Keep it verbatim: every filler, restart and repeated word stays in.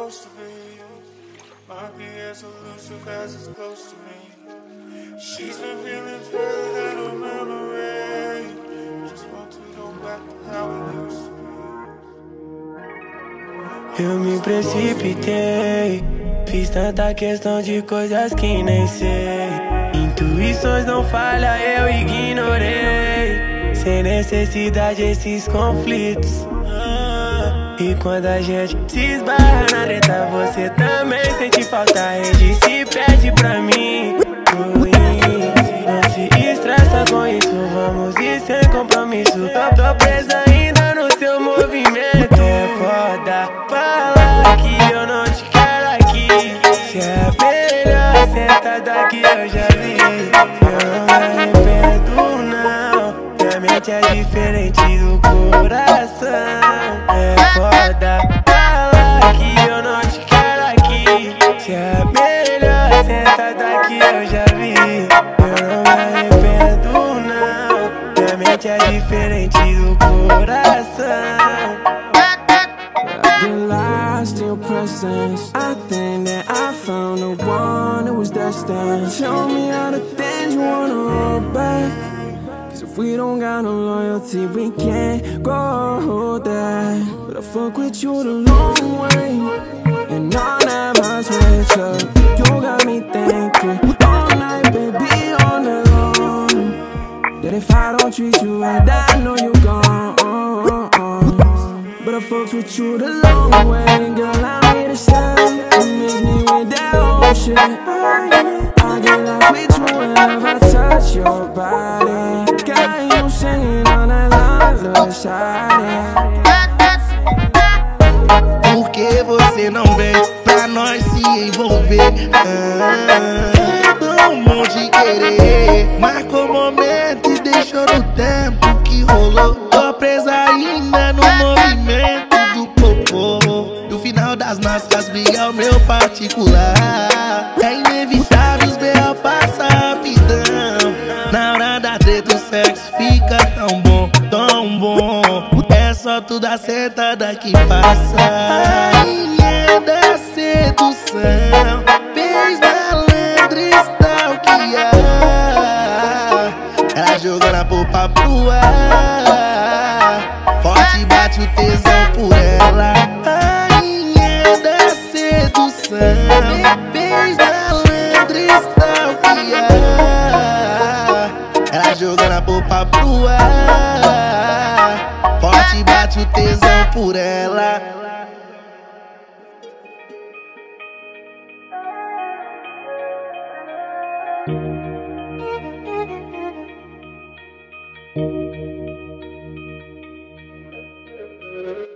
supposed to be. Might be as elusive as it's close to me. She's been feeling further than a memory. Just want to go back to how it used to be. Eu me precipitei, fiz tanta questão de coisas que nem sei. Intuições não falha, eu ignorei. Sem necessidade esses conflitos. E quando a gente se esbarra na treta, você também sente falta. A rede se perde pra mim. Não se estressa com isso, vamos ir sem compromisso. Tô, tô presa ainda no seu movimento. É foda falar que eu não te quero aqui. Se é melhor sentar daqui, eu já vi. Eu não me arrependo não. Minha mente é diferente do coração. É foda falar que eu não te quero aqui. Se é melhor sentar daqui, eu já vi. Eu não me arrependo não. Minha mente é diferente do coração. I've been lost in your presence. I think that I found the one who was destined. Show me all the things you wanna hold back. Cause if we don't got no loyalty, we can't go there. But I fuck with you the long way, and I'll never switch up. You got me thinking all night, baby, on the long. That if I don't treat you right, I know you gone. But I fucked with you the long way, girl, I need a sign. You miss me with that old shit. I get lost with you whenever I touch your body. Got you singing all night long, little shawty. Por que você não vem pra nós se envolver? Ah, é tão bom de querer. Marcou o momento e deixou no tempo que rolou. Tô presa ainda no movimento do popô. No final das nossas brigas é o meu particular. É inevitável os B O passar rapidão. Na hora da treta o sexo fica tão bom, tão bom. É só tu dar sentada que passa. A rainha da sedução fez malandro stalkear. Ela jogando a popa pro ar. Forte bate o tesão por ela. A rainha da sedução fez malandro stalkear. Ela jogando a popa pro ar. Forte bate o tesão por ela. Thank you.